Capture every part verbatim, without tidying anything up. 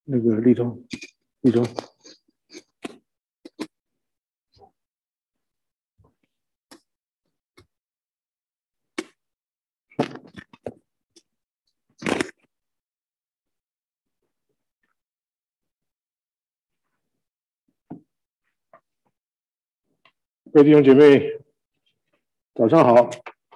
那个立中，立中，各位弟兄姐妹，早上好。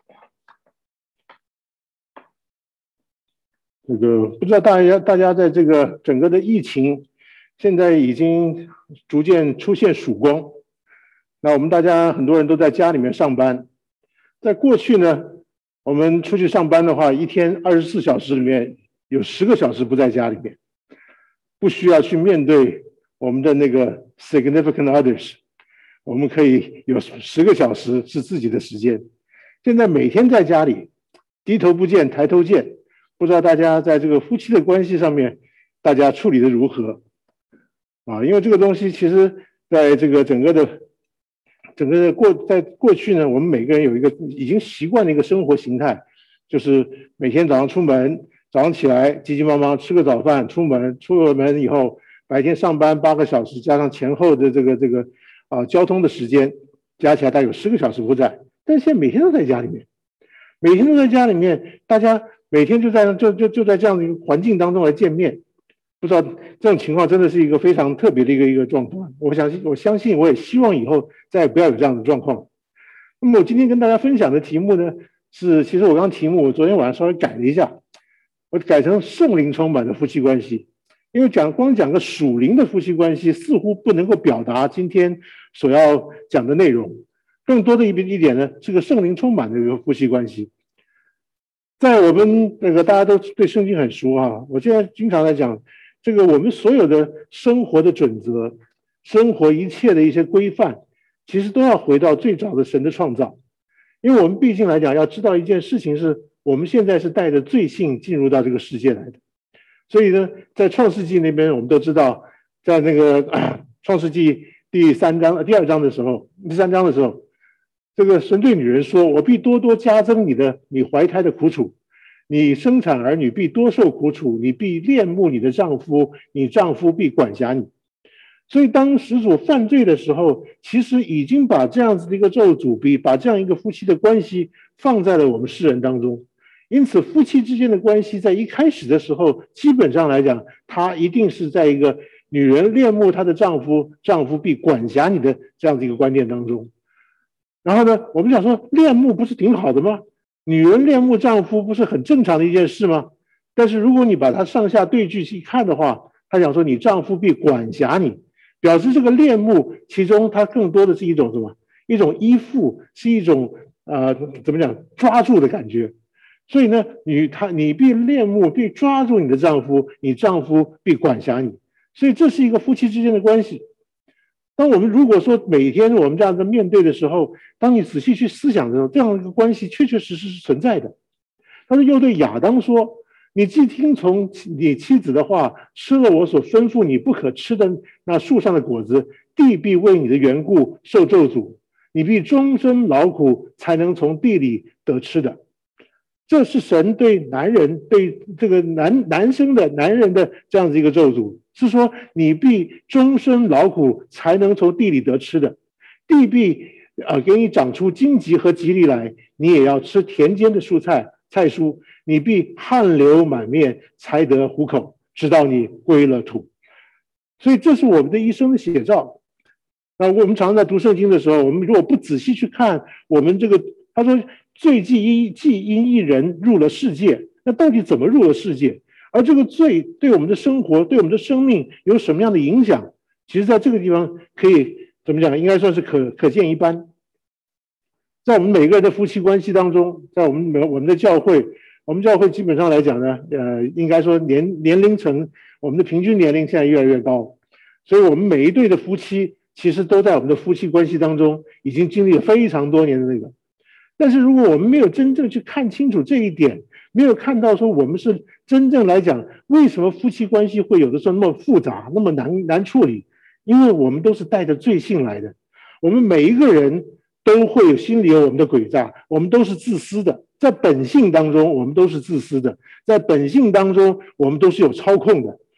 这个不知道大家大家在这个整个的疫情，现在已经逐渐出现曙光。那我们大家很多人都在家里面上班，在过去呢，我们出去上班的话，一天二十四小时里面有十个小时不在家里面，不需要去面对我们的那个 significant others， 我们可以有十个小时是自己的时间。现在每天在家里低头不见抬头见。不知道大家在这个夫妻的关系上面，大家处理的如何啊？因为这个东西其实在这个整个的整个的过在过去呢，我们每个人有一个已经习惯的一个生活形态，就是每天早上出门，早上起来急急忙忙吃个早饭，出门出了门以后，白天上班八个小时，加上前后的这个这个啊交通的时间，加起来大概有十个小时不在。但是现在每天都在家里面，每天都在家里面，大家。每天就在就就就在这样的一个环境当中来见面，不知道这种情况真的是一个非常特别的一个一个状况。我相信，我相信，我也希望以后再也不要有这样的状况。那么我今天跟大家分享的题目呢，是其实我刚刚题目我昨天晚上稍微改了一下，我改成圣灵充满的夫妻关系，因为讲光讲个属灵的夫妻关系，似乎不能够表达今天所要讲的内容。更多的一一点呢，是个圣灵充满的一个夫妻关系。在我们那个大家都对圣经很熟啊，我现在经常来讲，这个我们所有的生活的准则，生活一切的一些规范，其实都要回到最早的神的创造。因为我们毕竟来讲，要知道一件事情是，我们现在是带着罪性进入到这个世界来的。所以呢，在创世纪那边，我们都知道，在那个创世纪第三章、第二章的时候，第三章的时候。这个神对女人说：“我必多多加增你的你怀胎的苦楚，你生产儿女必多受苦楚，你必恋慕你的丈夫，你丈夫必管辖你。”所以当始祖犯罪的时候，其实已经把这样子的一个咒诅，比把这样一个夫妻的关系放在了我们世人当中。因此，夫妻之间的关系在一开始的时候，基本上来讲，它一定是在一个女人恋慕她的丈夫，丈夫必管辖你的这样的一个观念当中。然后呢，我们想说恋慕不是挺好的吗？女人恋慕丈夫不是很正常的一件事吗？但是如果你把它上下对句去看的话，他想说你丈夫必管辖你，表示这个恋慕其中它更多的是一种什么？一种依附，是一种呃怎么讲抓住的感觉。所以呢，你他你必恋慕，必抓住你的丈夫，你丈夫必管辖你。所以这是一个夫妻之间的关系。当我们如果说每天我们这样子面对的时候，当你仔细去思想的时候，这样一个关系确确实实是存在的。但是又对亚当说：“你既听从你妻子的话，吃了我所吩咐你不可吃的那树上的果子，地必为你的缘故受咒诅，你必终身劳苦，才能从地里得吃的。”这是神对男人、对这个男男生的男人的这样子一个咒诅，是说你必终身劳苦才能从地里得吃的，地必呃给你长出荆棘和棘藜来，你也要吃田间的蔬菜菜蔬，你必汗流满面才得糊口，直到你归了土。所以这是我们的一生的写照。那我们常常在读圣经的时候，我们如果不仔细去看我们这个，他说罪既因既因一人入了世界，那到底怎么入了世界？而这个罪对我们的生活、对我们的生命有什么样的影响？其实在这个地方可以怎么讲？应该算是可可见一斑。在我们每个人的夫妻关系当中，在我们每我们的教会，我们教会基本上来讲呢，呃，应该说年年龄层，我们的平均年龄现在越来越高，所以我们每一对的夫妻其实都在我们的夫妻关系当中已经经历了非常多年的那个。但是如果我们没有真正去看清楚这一点，没有看到说我们是真正来讲，为什么夫妻关系会有的时候那么复杂，那么难难处理？因为我们都是带着罪性来的，我们每一个人都会有心里有我们的诡诈，我们都是自私的，在本性当中我们都是自私的，在本性当中我们都是有操控的。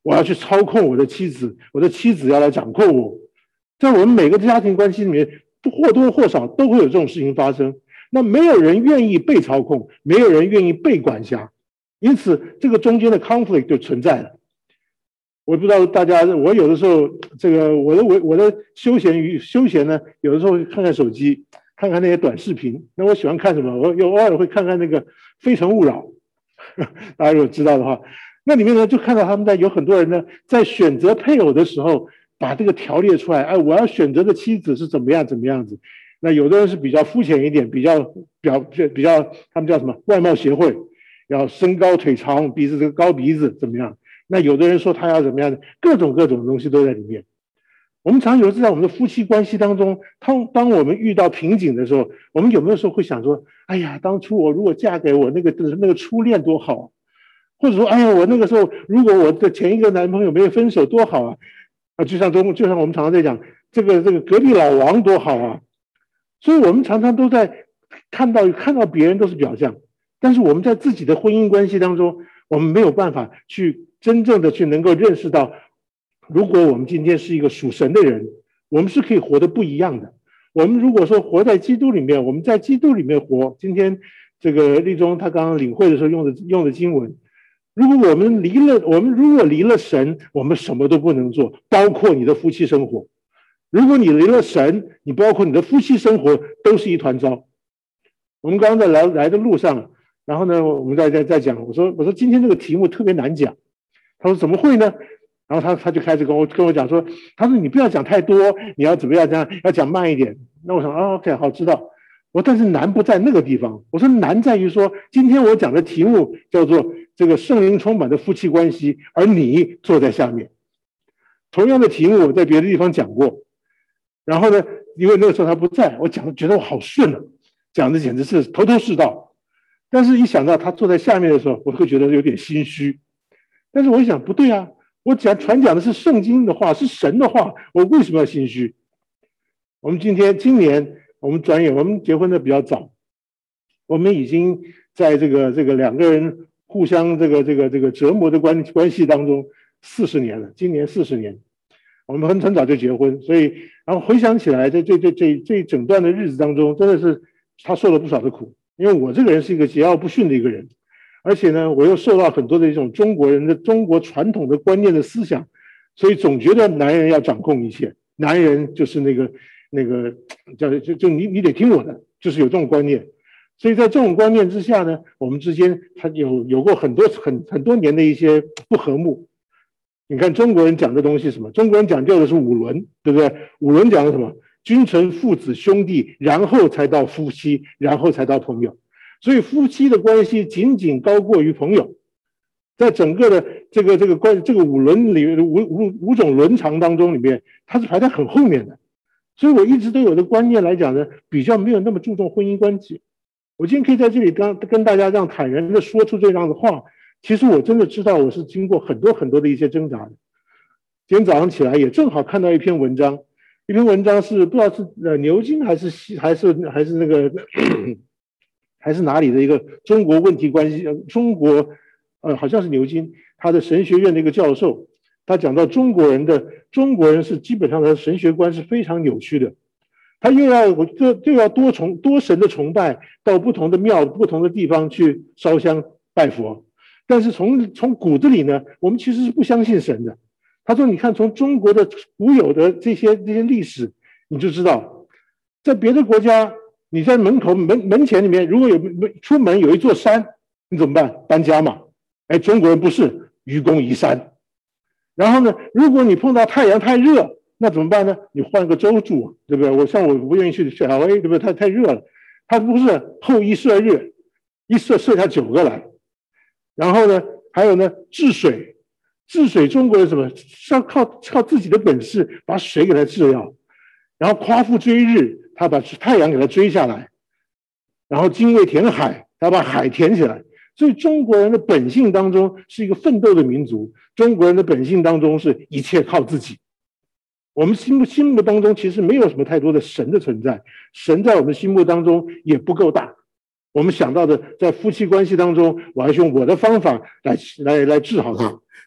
我要去操控我的妻子，我的妻子要来掌控我。在我们每个家庭关系里面，或多或少都会有这种事情发生。那没有人愿意被操控，没有人愿意被管辖，因此这个中间的 conflict 就存在了。我不知道大家，我有的时候这个我的我我的休闲娱休闲呢，有的时候看看手机，看看那些短视频。那我喜欢看什么？我有偶尔会看看那个《非诚勿扰》，大家如果知道的话，那里面呢就看到他们在有很多人呢在选择配偶的时候，把这个条列出来。哎，我要选择的妻子是怎么样怎么样子。那有的人是比较肤浅一点，比较表比较他们叫什么外貌协会，要身高腿长，鼻子这个高鼻子怎么样？那有的人说他要怎么样的，各种各种的东西都在里面。我们常有时在我们的夫妻关系当中，当当我们遇到瓶颈的时候，我们有没有时候会想说，哎呀，当初我如果嫁给我那个那个初恋多好啊，或者说，哎呀，我那个时候如果我的前一个男朋友没有分手多好啊，啊，就像中就像我们常常在讲这个这个隔壁老王多好啊。所以我们常常都在看到看到别人都是表象，但是我们在自己的婚姻关系当中，我们没有办法去真正的去能够认识到，如果我们今天是一个属神的人，我们是可以活得不一样的。我们如果说活在基督里面，我们在基督里面活，今天这个立中他刚刚领会的时候用的用的经文，如果我们离了我们如果离了神，我们什么都不能做，包括你的夫妻生活。如果你离了神，你包括你的夫妻生活都是一团糟。我们刚刚在来来的路上，然后呢，我们在在在讲，我说我说今天这个题目特别难讲，他说怎么会呢？然后他他就开始跟我跟我讲说，他说你不要讲太多，你要怎么样这样，要讲慢一点。那我想啊 ，OK， 好，知道。我但是难不在那个地方，我说难在于说，今天我讲的题目叫做这个圣灵充满的夫妻关系，而你坐在下面。同样的题目我在别的地方讲过。然后呢，因为那个时候他不在，我讲的觉得我好顺啊，讲的简直是头头是道。但是一想到他坐在下面的时候，我会觉得有点心虚。但是我一想，不对啊，我讲传讲的是圣经的话，是神的话，我为什么要心虚？我们今天今年我们转眼我们结婚的比较早，我们已经在这个这个两个人互相这个这个这个折磨的关关系当中四十年了，今年四十年。我们很很早就结婚，所以然后回想起来，在这这这这一整段的日子当中，真的是他受了不少的苦。因为我这个人是一个桀骜不驯的一个人，而且呢，我又受到很多的一种中国人的中国传统的观念的思想，所以总觉得男人要掌控一切，男人就是那个那个叫就就你你得听我的，就是有这种观念。所以在这种观念之下呢，我们之间他有有过很多很很多年的一些不和睦。你看中国人讲的东西什么？中国人讲究的是五伦，对不对？五伦讲的什么？君臣父子兄弟，然后才到夫妻，然后才到朋友。所以夫妻的关系仅仅高过于朋友，在整个的这个这个关这个五伦里五五五种伦常当中里面，它是排在很后面的。所以我一直都有的观念来讲呢，比较没有那么注重婚姻关系。我今天可以在这里跟跟大家这样坦然的说出这样的话。其实我真的知道，我是经过很多很多的一些挣扎的。今天早上起来也正好看到一篇文章，一篇文章是不知道是呃牛津还是西还是还是那个还是哪里的一个中国问题关系，中国呃好像是牛津，他的神学院的一个教授，他讲到中国人的中国人是基本上的神学观是非常扭曲的，他又要就就要多崇多神的崇拜，到不同的庙不同的地方去烧香拜佛。但是从从骨子里呢，我们其实是不相信神的。他说：“你看，从中国的古有的这些这些历史，你就知道，在别的国家，你在门口门门前里面，如果有出门有一座山，你怎么办？搬家嘛。哎，中国人不是愚公移山。然后呢，如果你碰到太阳太热，那怎么办呢？你换个州住，对不对？我像我不愿意去去 L A， 对不对？太太热了。他不是后羿射日，一射射下九个来。”然后呢，还有呢，治水，治水中国人什么是要靠靠自己的本事把水给它治掉，然后夸父追日，他把太阳给它追下来，然后精卫填海，他把海填起来。所以中国人的本性当中是一个奋斗的民族，中国人的本性当中是一切靠自己。我们心目心目当中其实没有什么太多的神的存在，神在我们心目当中也不够大。我们想到的，在夫妻关系当中，我要用我的方法来来来治好它。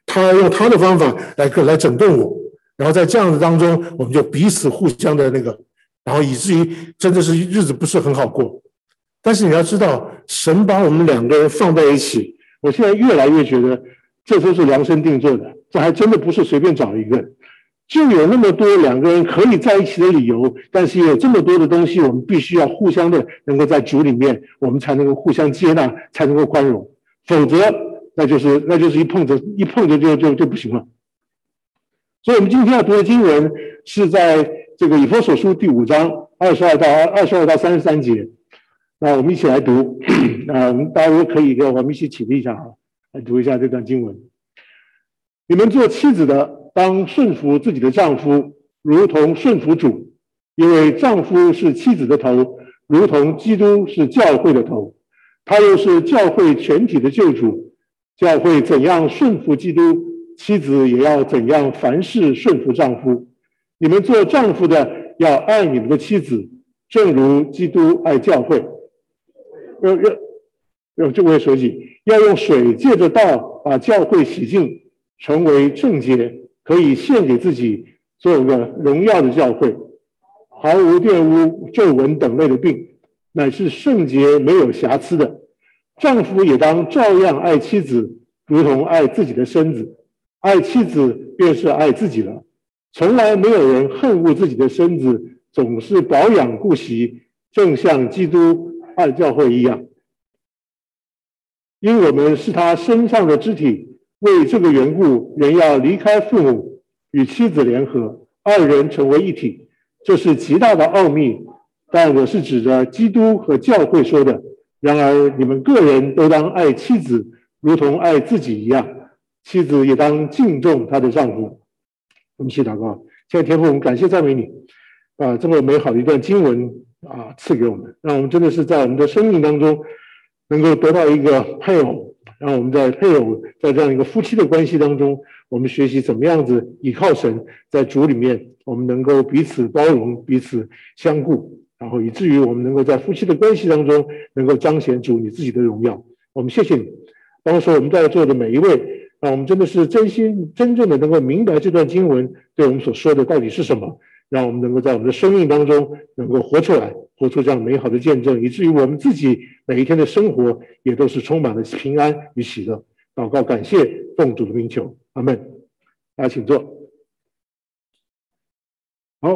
他用他的方法来来整顿我，然后在这样子当中，我们就彼此互相的那个，然后以至于真的是日子不是很好过。但是你要知道，神把我们两个人放在一起，我现在越来越觉得这都是量身定做的，这还真的不是随便找一个，就有那么多两个人可以在一起的理由，但是也有这么多的东西，我们必须要互相的能够在主里面，我们才能够互相接纳，才能够宽容，否则那就是那就是一碰着一碰着就就就不行了。所以我们今天要读的经文是在这个以弗所书第五章二十二到二十二到三十三节。那我们一起来读，啊，我们大家如果可以，我们一起起立一下哈，来读一下这段经文。你们做妻子的，当顺服自己的丈夫，如同顺服主，因为丈夫是妻子的头，如同基督是教会的头，他又是教会全体的救主。教会怎样顺服基督，妻子也要怎样凡事顺服丈夫。你们做丈夫的，要爱你们的妻子，正如基督爱教会。要要用这位手洗，要用水借着道把教会洗净，成为圣洁，可以献给自己，做个荣耀的教会，毫无玷污、皱纹等类的病，乃是圣洁没有瑕疵的。丈夫也当照样爱妻子，如同爱自己的身子。爱妻子便是爱自己了。从来没有人恨恶自己的身子，总是保养顾惜，正像基督爱教会一样。因我们是他身上的肢体，为这个缘故，人要离开父母，与妻子联合，二人成为一体。这是极大的奥秘，但我是指着基督和教会说的。然而你们个人都当爱妻子，如同爱自己一样，妻子也当敬重她的丈夫。我们一起祷告。亲爱的天父，我们感谢赞美你，啊，这么美好的一段经文啊，赐给我们，让我们真的是在我们的生命当中能够得到一个配偶，让我们在配偶在这样一个夫妻的关系当中，我们学习怎么样子依靠神，在主里面我们能够彼此包容，彼此相顾，然后以至于我们能够在夫妻的关系当中能够彰显主你自己的荣耀。我们谢谢你，包括说我们在座的每一位，让我们真的是真心真正的能够明白这段经文对我们所说的到底是什么，让我们能够在我们的生命当中能够活出来，活出这样美好的见证，以至于我们自己每一天的生活也都是充满了平安与喜乐。祷告感谢，奉主的名求，阿们。大家请坐。好，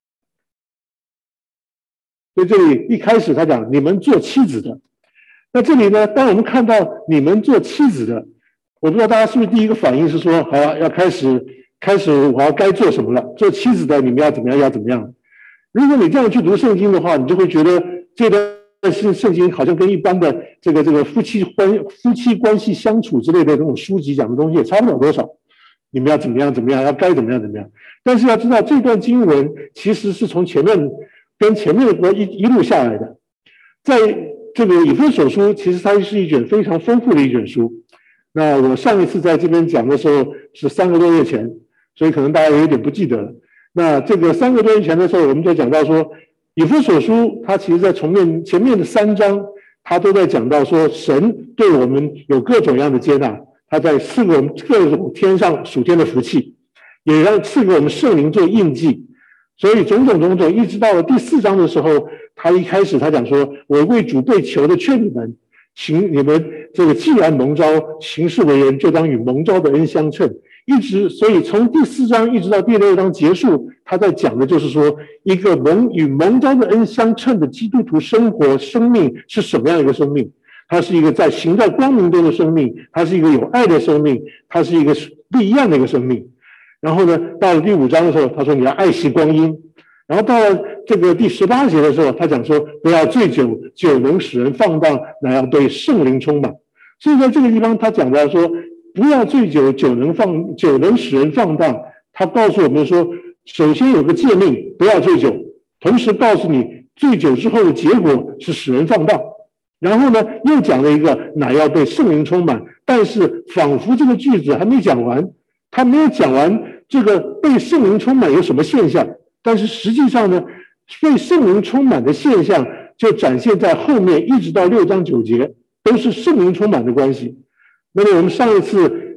所以这里一开始他讲你们做妻子的，那这里呢，当我们看到你们做妻子的，我不知道大家是不是第一个反应是说，好了，要开始开始我要该做什么了，做妻子的你们要怎么样要怎么样。如果你这样去读圣经的话，你就会觉得这段圣经好像跟一般的这个这个夫妻关夫妻关系相处之类的这种书籍讲的东西也差不了多少。你们要怎么样怎么样，要该怎么样怎么样。但是要知道，这段经文其实是从前面跟前面的一一路下来的。在这个以弗所书，其实它是一卷非常丰富的一卷书。那我上一次在这边讲的时候是三个多月前，所以可能大家有点不记得了。那这个三个多月前的时候，我们就讲到说，以弗所书它其实在从面前面的三章，它都在讲到说，神对我们有各种样的接纳，他在赐给我们各种天上属天的福气，也让赐给我们圣灵做印记。所以种种种种，一直到了第四章的时候，他一开始他讲说，我为主被求的劝你们，行你们这个既然蒙召，行事为人就当与蒙召的恩相称。一直，所以从第四章一直到第六章结束，他在讲的就是说，一个蒙与蒙召的恩相称的基督徒生活生命是什么样一个生命？它是一个在行在光明中的生命，它是一个有爱的生命，它是一个不一样的一个生命。然后呢，到了第五章的时候，他说你要爱惜光阴。然后到了这个第十八节的时候，他讲说不要醉酒，酒能使人放荡，乃要对圣灵充满。所以在这个地方，他讲到说不要醉酒，酒能放酒能使人放荡。他告诉我们说，首先有个诫命，不要醉酒，同时告诉你醉酒之后的结果是使人放荡。然后呢，又讲了一个乃要被圣灵充满，但是仿佛这个句子还没讲完，他没有讲完这个被圣灵充满有什么现象，但是实际上呢，被圣灵充满的现象就展现在后面，一直到六章九节都是圣灵充满的关系。那么我们上一次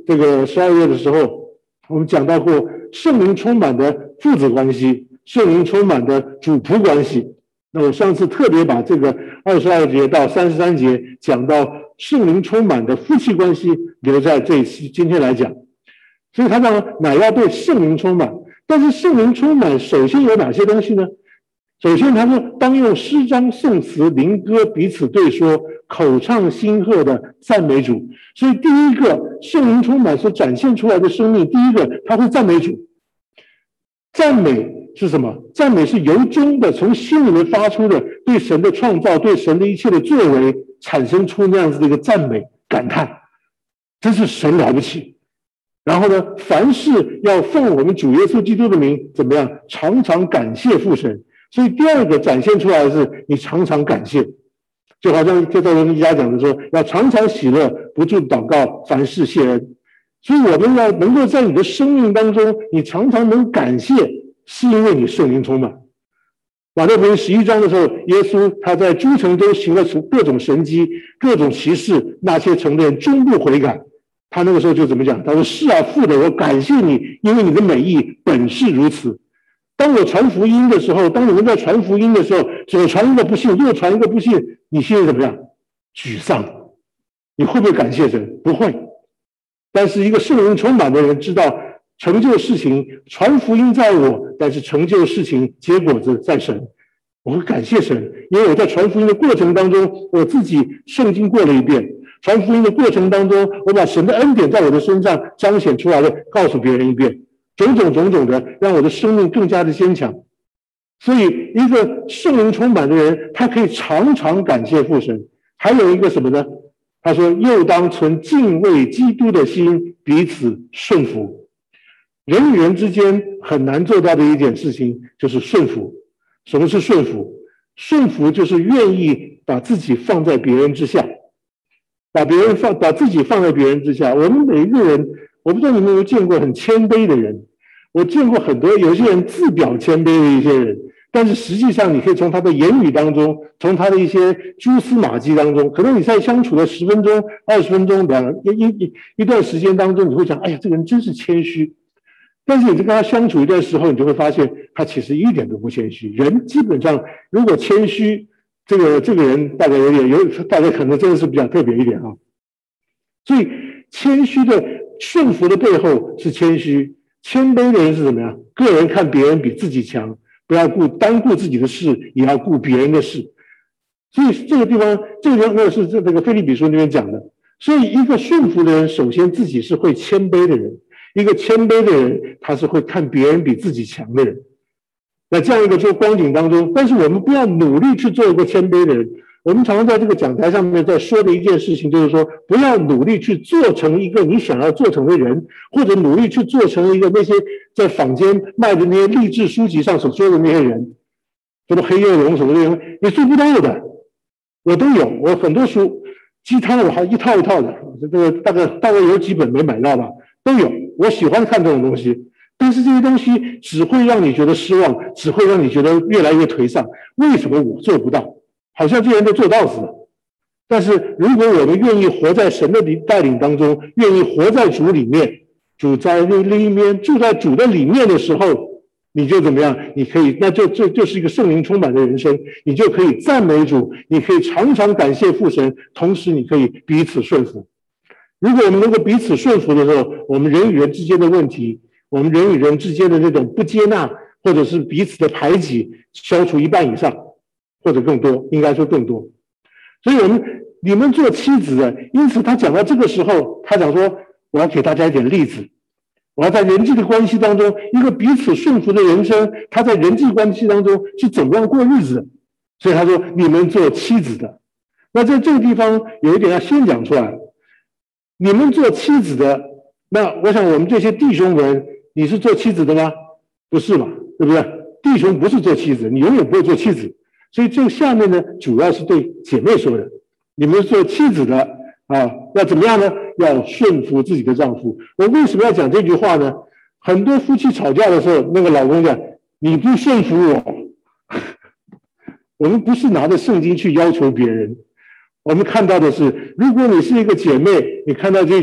这个十二月的时候，我们讲到过圣灵充满的父子关系，圣灵充满的主仆关系。那我上次特别把这个二十二节到三十三节讲到圣灵充满的夫妻关系留在这一期今天来讲。所以他讲乃要对圣灵充满，但是圣灵充满首先有哪些东西呢？首先他说当用诗章颂词灵歌彼此对说，口唱心和的赞美主。所以第一个圣灵充满所展现出来的生命，第一个他会赞美主。赞美是什么？赞美是由衷的从心里面发出的，对神的创造，对神的一切的作为产生出那样子的一个赞美感叹，真是神了不起。然后呢，凡事要奉我们主耶稣基督的名，怎么样？常常感谢父神。所以第二个展现出来的是你常常感谢，就好像就在我们家讲的说，要常常喜乐，不住祷告，凡事谢恩。所以我们要能够在你的生命当中，你常常能感谢，是因为你圣灵充满。马太福音十一章的时候，耶稣他在诸城中行了各种神迹，各种奇事，那些城的人终不悔改。他那个时候就怎么讲？他说：“是啊，父的，我感谢你，因为你的美意本是如此。当我传福音的时候，当你们在传福音的时候，左传一个不信，右传一个不信，你现在怎么样？沮丧。你会不会感谢神？不会。但是一个圣灵充满的人知道，成就事情，传福音在我，但是成就事情结果子在神。我会感谢神，因为我在传福音的过程当中，我自己圣经过了一遍。传福音的过程当中，我把神的恩典在我的身上彰显出来了，告诉别人一遍，种种种种的，让我的生命更加的坚强。所以一个圣灵充满的人，他可以常常感谢父神。还有一个什么呢？他说又当存敬畏基督的心，彼此顺服。人与人之间很难做到的一件事情就是顺服。什么是顺服？顺服就是愿意把自己放在别人之下，把别人放，把自己放在别人之下。我们每一个人，我不知道你们有没有见过很谦卑的人。我见过很多有些人自表谦卑的一些人，但是实际上你可以从他的言语当中，从他的一些蛛丝马迹当中，可能你在相处了十分钟、二十分钟、两一一一段时间当中，你会想，哎呀，这个人真是谦虚。但是你跟他相处一段时候，你就会发现他其实一点都不谦虚。人基本上如果谦虚，这个这个人大概有点有，大概可能真的是比较特别一点啊。所以谦虚的顺服的背后是谦虚，谦卑的人是怎么样？个人看别人比自己强，不要顾单顾自己的事，也要顾别人的事。所以这个地方，这个地方是这个腓立比书那边讲的。所以一个顺服的人，首先自己是会谦卑的人。一个谦卑的人，他是会看别人比自己强的人。那这样一个做光景当中，但是我们不要努力去做一个谦卑的人。我们常常在这个讲台上面在说的一件事情，就是说不要努力去做成一个你想要做成的人，或者努力去做成一个那些在坊间卖的那些励志书籍上所说的那些人，什么黑幼龙什么的，你做不到的。我都有，我很多书鸡汤我还一套一套的，这个大概大概有几本没买到吧，都有。我喜欢看这种东西，但是这些东西只会让你觉得失望，只会让你觉得越来越颓丧。为什么我做不到？好像这些人都做到似的。但是如果我们愿意活在神的带领当中，愿意活在主里面，主在里面，住在主的里面的时候，你就怎么样？你可以，那就这就是一个圣灵充满的人生，你就可以赞美主，你可以常常感谢父神，同时你可以彼此顺服。如果我们能够彼此顺服的时候，我们人与人之间的问题，我们人与人之间的那种不接纳，或者是彼此的排挤，消除一半以上，或者更多，应该说更多。所以我们你们做妻子的，因此他讲到这个时候，他讲说，我要给大家一点例子，我要在人际的关系当中，一个彼此顺服的人生，他在人际关系当中是怎么样过日子的。所以他说，你们做妻子的，那在这个地方有一点要先讲出来。你们做妻子的，那我想我们这些弟兄们，你是做妻子的吗？不是嘛，对不对？弟兄不是做妻子，你永远不会做妻子。所以这下面呢，主要是对姐妹说的。你们做妻子的啊，要怎么样呢？要顺服自己的丈夫。我为什么要讲这句话呢？很多夫妻吵架的时候，那个老公讲你不顺服我。我们不是拿着圣经去要求别人。我们看到的是，如果你是一个姐妹，你看到这句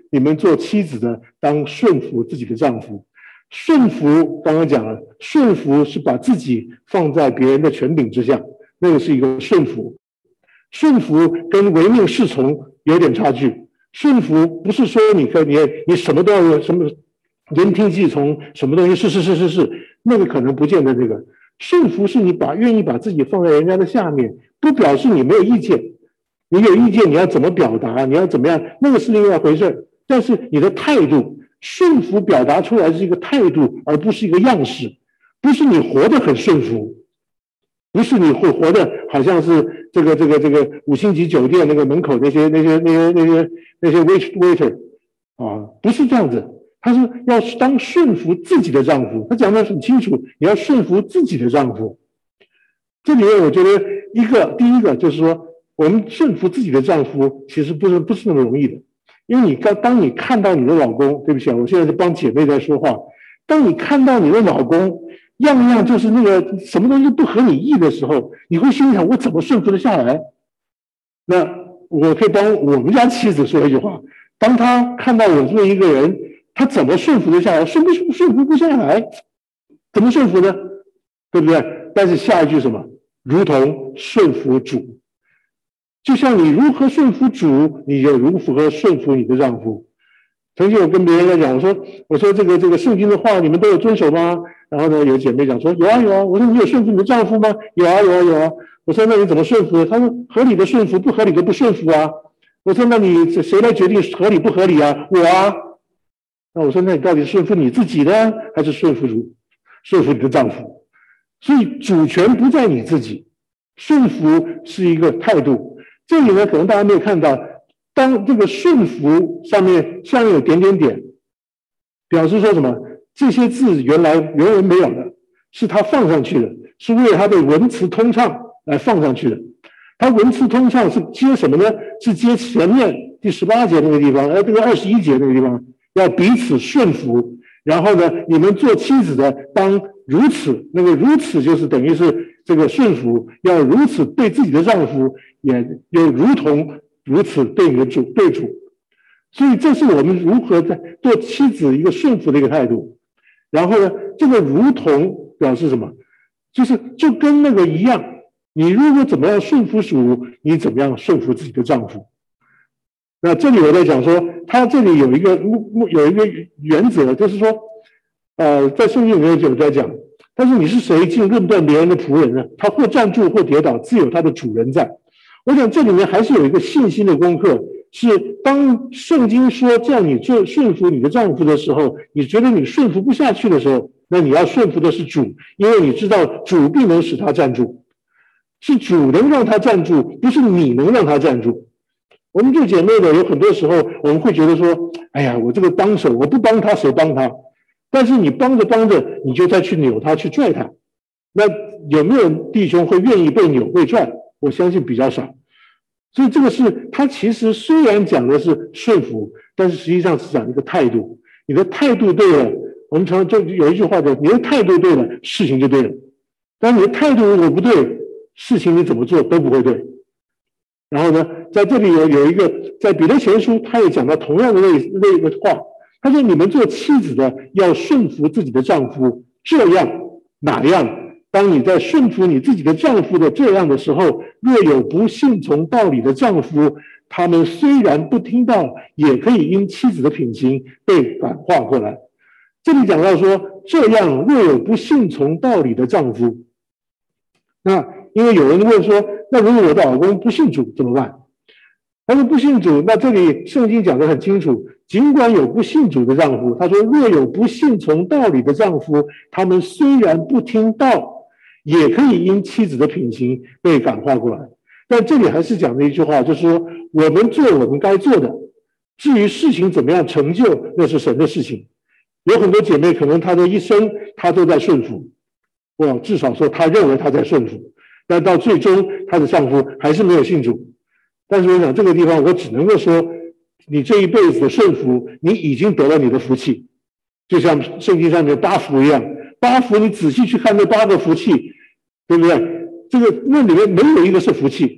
你们做妻子的当顺服自己的丈夫。顺服刚刚讲了，顺服是把自己放在别人的权柄之下，那个是一个顺服。顺服跟唯命是从有点差距。顺服不是说你可你你什么都要什么言听计从，什么东西是是是是是，那个可能不见得这个。顺服是你把愿意把自己放在人家的下面，不表示你没有意见。你有意见你要怎么表达，你要怎么样，那个是另外一回事。但是你的态度，顺服表达出来是一个态度，而不是一个样式。不是你活得很顺服，不是你会活得好像是这个这个这个五星级酒店那个门口那些那些那些那些那些 waiter 啊，不是这样子。他是要当顺服自己的丈夫，他讲得很清楚，你要顺服自己的丈夫。这里面我觉得一个第一个就是说，我们顺服自己的丈夫其实不是不是那么容易的，因为你刚当你看到你的老公，对不起啊，我现在是帮姐妹在说话，当你看到你的老公样样就是那个什么东西不合你意的时候，你会心想我怎么顺服得下来？那我可以帮我们家妻子说一句话，当她看到我这么一个人，她怎么顺服得下来？顺不顺服不下来？怎么顺服呢？对不对？但是下一句什么？如同顺服主。就像你如何顺服主，你就如何顺服你的丈夫。曾经我跟别人在讲，我说我说这个这个圣经的话你们都有遵守吗？然后呢，有姐妹讲说有啊有啊。我说你有顺服你的丈夫吗？有啊有啊有啊。我说那你怎么顺服？他说合理的顺服，不合理的不顺服啊。我说那你谁来决定合理不合理啊？我啊。那我说那你到底顺服你自己呢，还是顺服主？顺服你的丈夫？所以主权不在你自己，顺服是一个态度。这里呢，可能大家没有看到，当这个顺服上面下面有点点点，表示说什么？这些字原来原文没有的，是他放上去的，是为了他的文词通畅来放上去的。他文词通畅是接什么呢？是接前面第十八节那个地方，呃，这个二十一节那个地方，要彼此顺服。然后呢，你们做妻子的当如此，那个如此就是等于是这个顺服，要如此对自己的丈夫，也又如同如此对你的主对主。所以这是我们如何在做妻子一个顺服的一个态度。然后呢，这个如同表示什么？就是就跟那个一样，你如果怎么样顺服主，你怎么样顺服自己的丈夫。那这里我在讲说，他这里有一个有一个原则，就是说，呃，在圣经里面有在讲，但是你是谁竟论断别人的仆人呢？他或站住或跌倒，自有他的主人在。我想这里面还是有一个信心的功课，是当圣经说叫你做顺服你的丈夫的时候，你觉得你顺服不下去的时候，那你要顺服的是主，因为你知道主必能使他站住，是主能让他站住，不是你能让他站住。我们做姐妹的有很多时候我们会觉得说，哎呀，我这个帮手，我不帮他谁帮他？但是你帮着帮着，你就再去扭他去拽他，那有没有弟兄会愿意被扭被拽？我相信比较少。所以这个是他其实虽然讲的是顺服，但是实际上是讲一个态度。你的态度对了，我们常常就有一句话叫你的态度对了，事情就对了。但你的态度如果不对，事情你怎么做都不会对。然后呢，在这里有有一个，在彼得前书，他也讲到同样的类类的话。他说：“你们做妻子的要顺服自己的丈夫，这样哪样？当你在顺服你自己的丈夫的这样的时候，若有不信从道理的丈夫，他们虽然不听道，也可以因妻子的品行被感化过来。”这里讲到说，这样若有不信从道理的丈夫，那因为有人问说，那如果我的老公不信主怎么办？他说不信主，那这里圣经讲得很清楚，尽管有不信主的丈夫，他说若有不信从道理的丈夫，他们虽然不听道，也可以因妻子的品行被感化过来。但这里还是讲了一句话，就是说我们做我们该做的，至于事情怎么样成就，那是神的事情。有很多姐妹可能她的一生她都在顺服，我至少说她认为她在顺服，但到最终她的丈夫还是没有信主。但是我想这个地方我只能够说，你这一辈子的顺服，你已经得了你的福气，就像圣经上面八福一样，八福你仔细去看那八个福气，对不对？这个那里面没有一个是福气，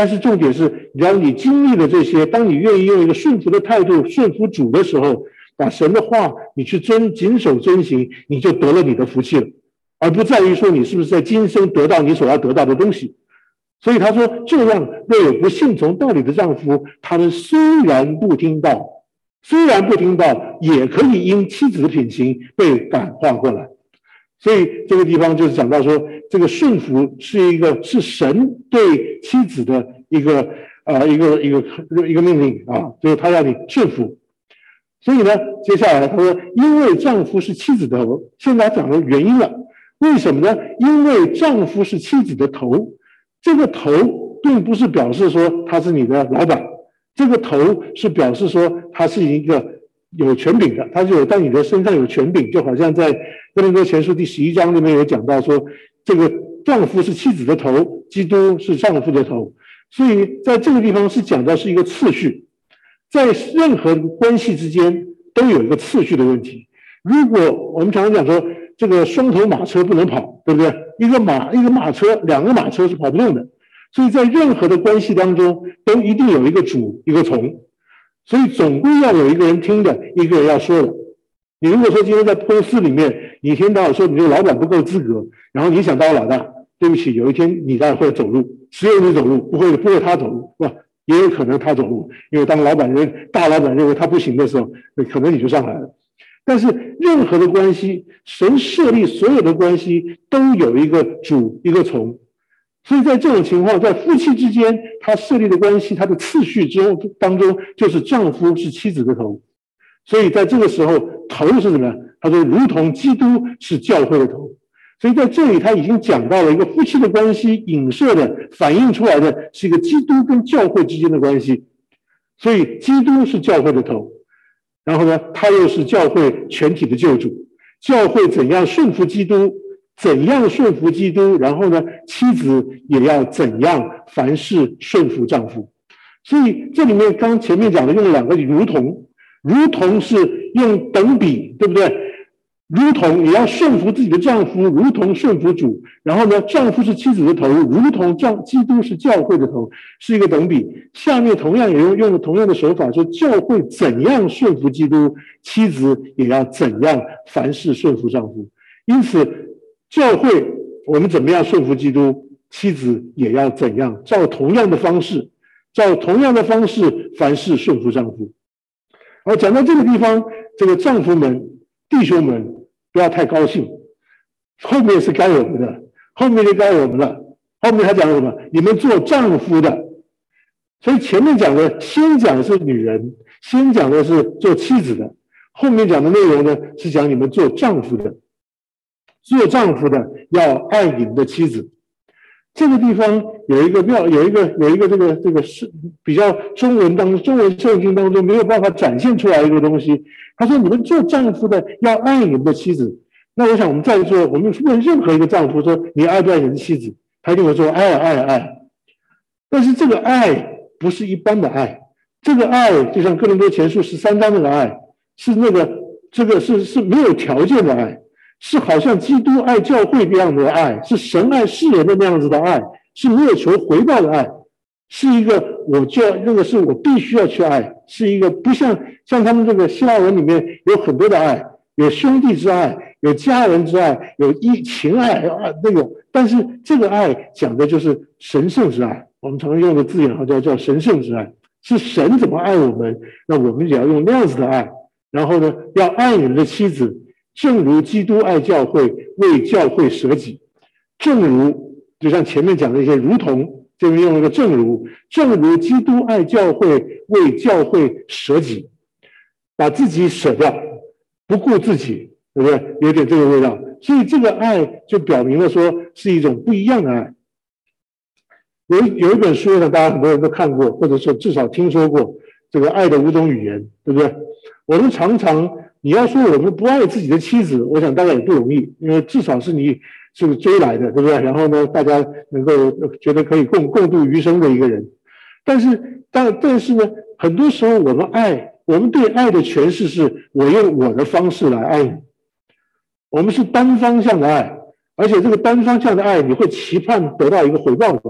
但是重点是，当你经历了这些，当你愿意用一个顺服的态度顺服主的时候，把神的话你去遵谨守遵行，你就得了你的福气了，而不在于说你是不是在今生得到你所要得到的东西。所以他说，这样若有不信从道理的丈夫，他们虽然不听道，虽然不听道，也可以因妻子的品行被感化过来。所以这个地方就是讲到说，这个顺服是一个是神对妻子的一个呃一个一个一个命令啊，就是他让你顺服。所以呢，接下来他说，因为丈夫是妻子的头，现在他讲了原因了，为什么呢？因为丈夫是妻子的头，这个头并不是表示说他是你的老板，这个头是表示说他是一个有权柄的，他是有在你的身上有权柄，就好像在哥林多前书第十一章里面有讲到说，这个丈夫是妻子的头，基督是丈夫的头，所以在这个地方是讲的是一个次序，在任何关系之间都有一个次序的问题。如果我们常常讲说，这个双头马车不能跑，对不对？一个马一个马车，两个马车是跑不动的，所以在任何的关系当中，都一定有一个主，一个从，所以总归要有一个人听的，一个人要说的。你如果说今天在公司里面，你一天到晚说你这个老板不够资格，然后你想当老大，对不起，有一天你当然会走路，只有你走路，不会不会他走路，是吧？也有可能他走路，因为当老板人大老板认为他不行的时候，可能你就上来了。但是任何的关系，神设立所有的关系都有一个主一个从，所以在这种情况，在夫妻之间他设立的关系，他的次序之后当中，就是丈夫是妻子的头，所以在这个时候头是什么？他说如同基督是教会的头，所以在这里他已经讲到了一个夫妻的关系，影射的反映出来的是一个基督跟教会之间的关系，所以基督是教会的头，然后呢，他又是教会全体的救主，教会怎样顺服基督，怎样顺服基督，然后呢，妻子也要怎样凡事顺服丈夫。所以这里面刚前面讲的用了两个如同，如同是用等比，对不对？如同也要顺服自己的丈夫，如同顺服主。然后呢，丈夫是妻子的头，如同丈基督是教会的头，是一个等比。下面同样也用用了同样的手法，说教会怎样顺服基督，妻子也要怎样凡事顺服丈夫。因此，教会我们怎么样顺服基督，妻子也要怎样，照同样的方式，照同样的方式凡事顺服丈夫。好，讲到这个地方，这个丈夫们、弟兄们不要太高兴，后面是该我们的，后面就该我们了。后面他讲什么？你们做丈夫的。所以前面讲的，先讲的是女人，先讲的是做妻子的，后面讲的内容呢，是讲你们做丈夫的。做丈夫的要爱你们的妻子。这个地方有一个妙，有一个有一个这个这个是比较中文当中中文圣经当中没有办法展现出来一个东西。他说：“你们做丈夫的要爱你们的妻子。”那我想我们在座，我们问任何一个丈夫说：“你爱不爱你的妻子？”他一定会说：“爱爱爱。”但是这个爱不是一般的爱，这个爱就像哥林多前书十三章那个爱，是那个这个是是没有条件的爱。是好像基督爱教会那样的爱，是神爱世人的那样子的爱，是没有求回报的爱，是一个我就那个是我必须要去爱，是一个不像像他们这个希腊文里面有很多的爱，有兄弟之爱，有家人之爱，有义情爱啊那个，但是这个爱讲的就是神圣之爱，我们常常用的字眼好叫叫神圣之爱，是神怎么爱我们，那我们也要用那样子的爱，然后呢，要爱你们的妻子。正如基督爱教会，为教会舍己。正如就像前面讲的一些如同，这边用了个正如，正如基督爱教会，为教会舍己，把自己舍掉，不顾自己，对不对？有点这个味道。所以这个爱就表明了说是一种不一样的爱。有有一本书呢，大家很多人都看过，或者说至少听说过这个爱的五种语言，对不对？我们常常。你要说我们不爱自己的妻子，我想大概也不容易，因为至少是你是追来的，对不对？然后呢，大家能够觉得可以共共度余生的一个人。但是，但但是呢，很多时候我们爱，我们对爱的诠释是我用我的方式来爱你。我们是单方向的爱，而且这个单方向的爱，你会期盼得到一个回报的，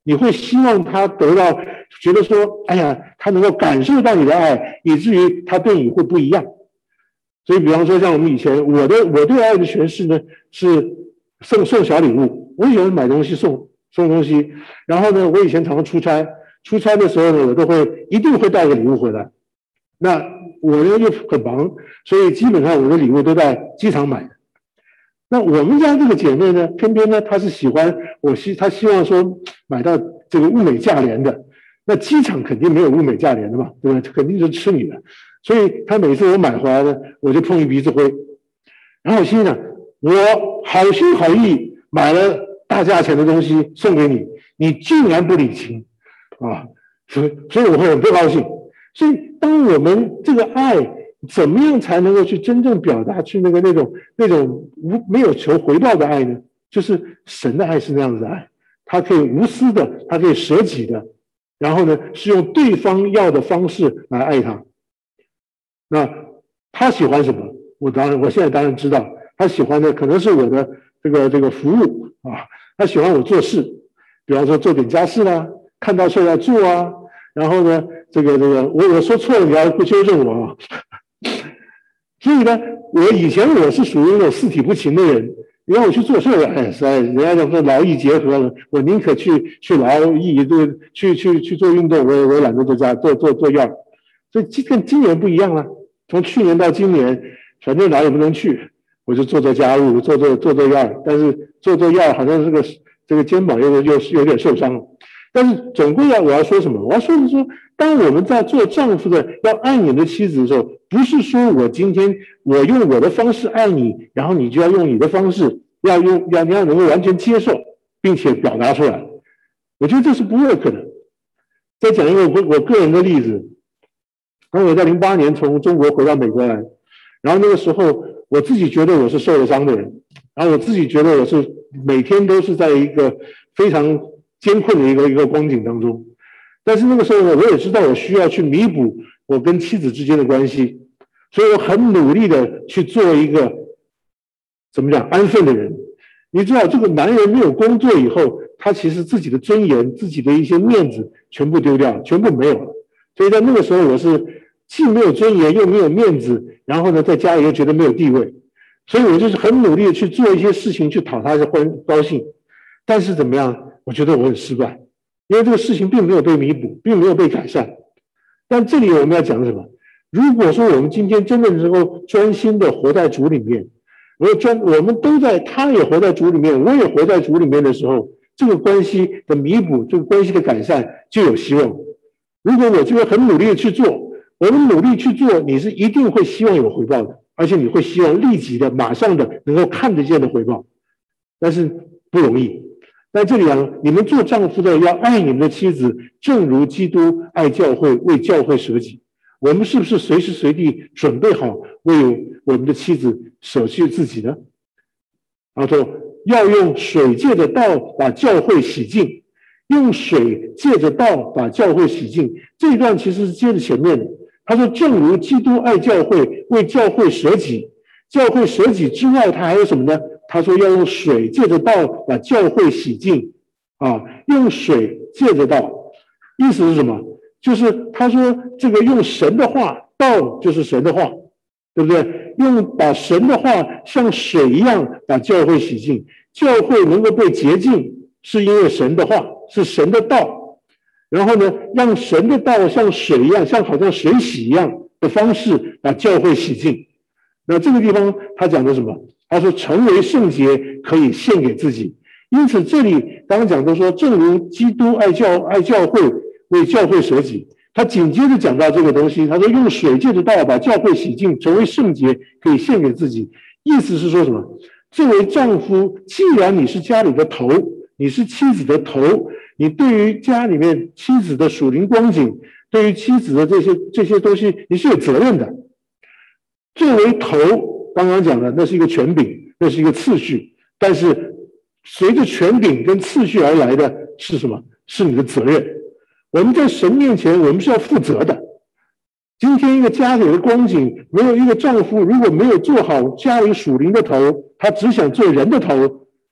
你会希望他得到，觉得说，哎呀，他能够感受到你的爱，以至于他对你会不一样。所以，比方说，像我们以前，我的我对爱的诠释呢，是送送小礼物。我喜欢买东西送送东西，然后呢，我以前常常出差，出差的时候呢，我都会一定会带个礼物回来。那我呢又很忙，所以基本上我的礼物都在机场买的。那我们家这个姐妹呢，偏偏呢她是喜欢我希她希望说买到这个物美价廉的。那机场肯定没有物美价廉的嘛，对不对？肯定是吃你的。所以她每次我买回来呢，我就碰一鼻子灰。然后我心想，我好心好意买了大价钱的东西送给你，你竟然不领情啊！所以所以我会很不高兴。所以当我们这个爱怎么样才能够去真正表达去那个那种那种无没有求回报的爱呢？就是神的爱是那样子的爱，他可以无私的，他可以舍己的，然后呢是用对方要的方式来爱他。那他喜欢什么？我当然我现在当然知道，他喜欢的可能是我的这个这个服务啊，他喜欢我做事，比方说做点家事啦，看到事要做啊，然后呢这个这个我我说错了你要不纠正我啊。所以呢，我以前我是属于那种四体不勤的人，你让我去做事，哎，实在人家讲说劳逸结合，我宁可去去劳逸，对，去去去做运动，我我懒得在家做做做药。所以今跟今年不一样了，从去年到今年，反正哪也不能去，我就做做家务，做做做做药，但是做做药好像这个这个肩膀又又有点受伤了。但是总归要我要说什么？我要说的是说，当我们在做丈夫的要爱你的妻子的时候，不是说我今天我用我的方式爱你，然后你就要用你的方式，要用要你要能够完全接受，并且表达出来。我觉得这是不 work 的。再讲一个我我个人的例子，当我在零八年从中国回到美国来，然后那个时候我自己觉得我是受了伤的人，然后我自己觉得我是每天都是在一个非常艰困的一个一个光景当中，但是那个时候呢，我也知道我需要去弥补我跟妻子之间的关系，所以我很努力的去做一个怎么讲安分的人。你知道，这个男人没有工作以后，他其实自己的尊严、自己的一些面子全部丢掉，全部没有了。所以在那个时候，我是既没有尊严又没有面子，然后呢，在家里又觉得没有地位，所以我就是很努力的去做一些事情去讨他的欢高兴。但是怎么样？我觉得我很失败，因为这个事情并没有被弥补，并没有被改善。但这里我们要讲什么？如果说我们今天真的能够专心的活在主里面，我专我们都在，他也活在主里面，我也活在主里面的时候，这个关系的弥补，这个关系的改善就有希望。如果我这个很努力的去做，我们努力去做，你是一定会希望有回报的，而且你会希望立即的、马上的能够看得见的回报，但是不容易。在这里啊，你们做丈夫的要爱你们的妻子，正如基督爱教会，为教会舍己。我们是不是随时随地准备好为我们的妻子舍弃自己呢？然后要用水借着道把教会洗净，用水借着道把教会洗净。这一段其实是接着前面的。他说，正如基督爱教会，为教会舍己。教会舍己之外，他还有什么呢？他说要用水借着道把教会洗净啊，用水借着道，意思是什么？就是他说这个用神的话，道就是神的话，对不对？用把神的话像水一样把教会洗净，教会能够被洁净，是因为神的话，是神的道。然后呢，让神的道像水一样，像好像水洗一样的方式把教会洗净。那这个地方他讲的什么？他说成为圣洁可以献给自己。因此这里刚刚讲的说，正如基督爱教爱教会，为教会舍己。他紧接着讲到这个东西，他说用水借着道把教会洗净，成为圣洁可以献给自己。意思是说什么？作为丈夫，既然你是家里的头，你是妻子的头，你对于家里面妻子的属灵光景，对于妻子的这些这些东西，你是有责任的。作为头，刚刚讲的那是一个权柄，那是一个次序，但是随着权柄跟次序而来的是什么？是你的责任。我们在神面前，我们是要负责的。今天一个家里的光景，没有一个丈夫如果没有做好家里属灵的头，他只想做人的头，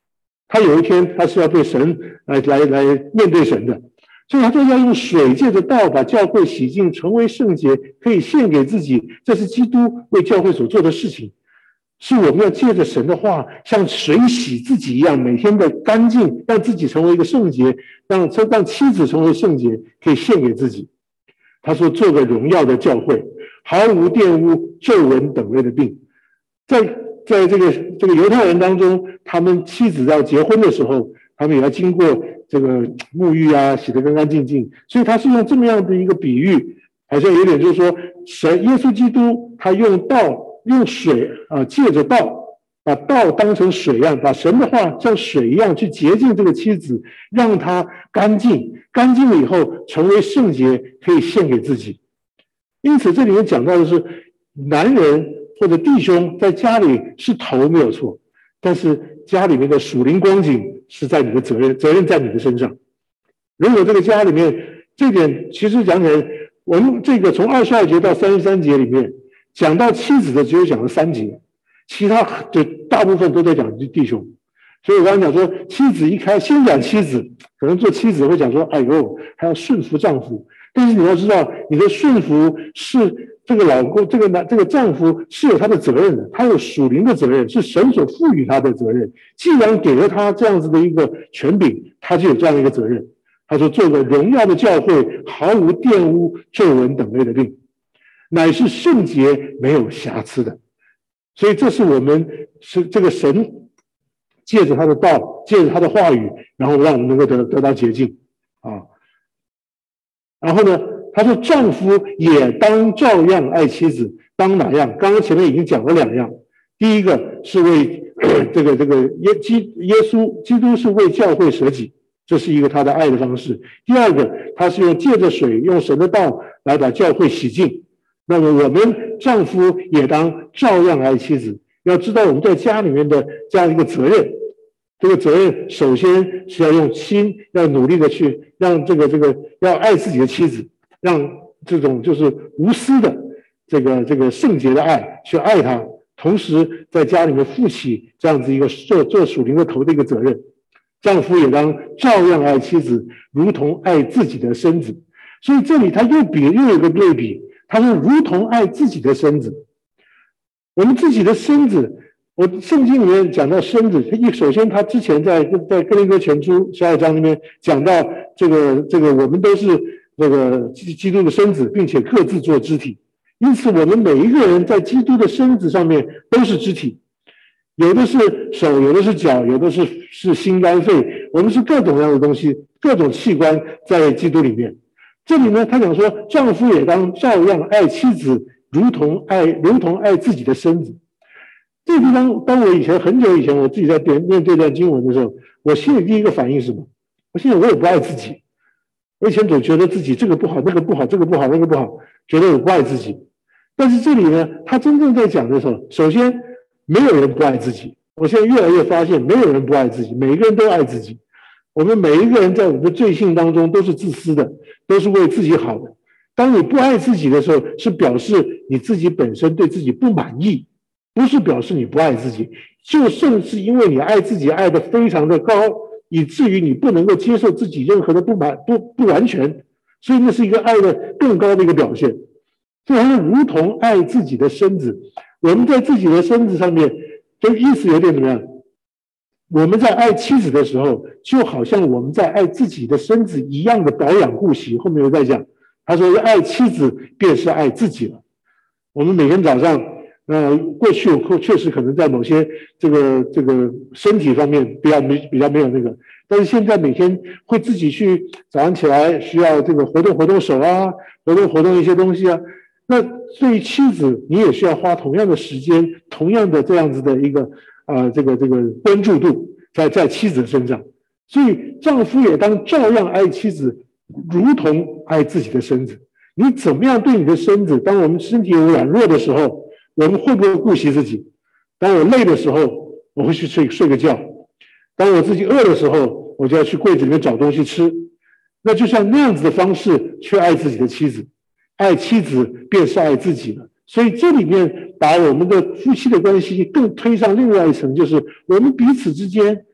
他有一天他是要对神来来来面对神的，所以他就要用水借着道把教会洗净，成为圣洁，可以献给自己。这是基督为教会所做的事情，是我们要借着神的话，像水洗自己一样，每天的干净，让自己成为一个圣洁，让让妻子成为圣洁，可以献给自己。他说做个荣耀的教会，毫无玷污、皱纹等类的病。在在这个这个犹太人当中，他们妻子要结婚的时候，他们也要经过这个沐浴啊，洗得干干净净。所以他是用这么样的一个比喻，好像有点就是说，神耶稣基督他用道用水啊，借着道把道当成水一样，把神的话像水一样去洁净这个妻子，让她干净，干净了以后成为圣洁，可以献给自己。因此这里面讲到的是，男人或者弟兄在家里是头没有错，但是家里面的属灵光景是在你的责任，责任在你的身上。如果这个家里面这点其实讲起来，我们这个从二十二节到三十三节里面讲到妻子的只有讲了三节，其他就大部分都在讲弟兄。所以我刚刚讲说，妻子一开先讲妻子，可能做妻子会讲说，哎呦，还要顺服丈夫。但是你要知道，你的顺服是这个老公、这个男、这个丈夫是有他的责任的，他有属灵的责任，是神所赋予他的责任。既然给了他这样子的一个权柄，他就有这样的一个责任。他说，做个荣耀的教会，毫无玷污、皱纹等类的病，乃是圣洁没有瑕疵的。所以这是我们是这个神借着他的道，借着他的话语，然后让我们能够得得到洁净啊。然后呢，他说丈夫也当照样爱妻子，当哪样？刚刚前面已经讲了两样，第一个是为这个这个耶基耶稣基督是为教会舍己，这是一个他的爱的方式。第二个，他是用借着水，用神的道来把教会洗净。那么我们丈夫也当照样爱妻子，要知道我们在家里面的这样一个责任。这个责任首先是要用心，要努力的去让这个这个要爱自己的妻子，让这种就是无私的这个这个圣洁的爱去爱她，同时在家里面负起这样子一个做做属灵的头的一个责任。丈夫也当照样爱妻子，如同爱自己的身子。所以这里他又比又有个类比，他说如同爱自己的身子。我们自己的身子，我圣经里面讲到身子，一首先他之前在在哥林多前书十二章里面讲到这个这个我们都是这个基督的身子，并且各自做肢体，因此我们每一个人在基督的身子上面都是肢体，有的是手，有的是脚，有的是是心肝肺，我们是各种各样的东西，各种器官在基督里面。这里呢，他讲说，丈夫也当照样爱妻子，如同爱如同爱自己的身子。这个地方，当我以前很久以前，我自己在念念这段经文的时候，我心里第一个反应是什么？我现在我也不爱自己。我以前总觉得自己这个不好，那个不好，这个不好，那个不好，觉得我不爱自己。但是这里呢，他真正在讲的时候，首先没有人不爱自己。我现在越来越发现，没有人不爱自己，每一个人都爱自己。我们每一个人在我们的罪性当中都是自私的，都是为自己好的。当你不爱自己的时候，是表示你自己本身对自己不满意。不是表示你不爱自己，就正是因为你爱自己爱得非常的高，以至于你不能够接受自己任何的不满不不完全，所以那是一个爱的更高的一个表现。所以它如同爱自己的身子，我们在自己的身子上面，这个意思有点怎么样？我们在爱妻子的时候，就好像我们在爱自己的身子一样的保养顾惜。后面有在讲，他说爱妻子便是爱自己了。我们每天早上。呃，过去我确实可能在某些这个这个身体方面比较没比较没有那个，但是现在每天会自己去早上起来需要这个活动活动手啊，活动活动一些东西啊。那对于妻子，你也需要花同样的时间，同样的这样子的一个呃这个这个关注度在在妻子身上。所以丈夫也当照样爱妻子，如同爱自己的身子。你怎么样对你的身子？当我们身体有软弱的时候。我们会不会顾惜自己？当我累的时候，我会去睡睡个觉；当我自己饿的时候，我就要去柜子里面找东西吃。那就像那样子的方式去爱自己的妻子，爱妻子便是爱自己了。所以这里面把我们的夫妻的关系更推上另外一层，就是我们彼此之间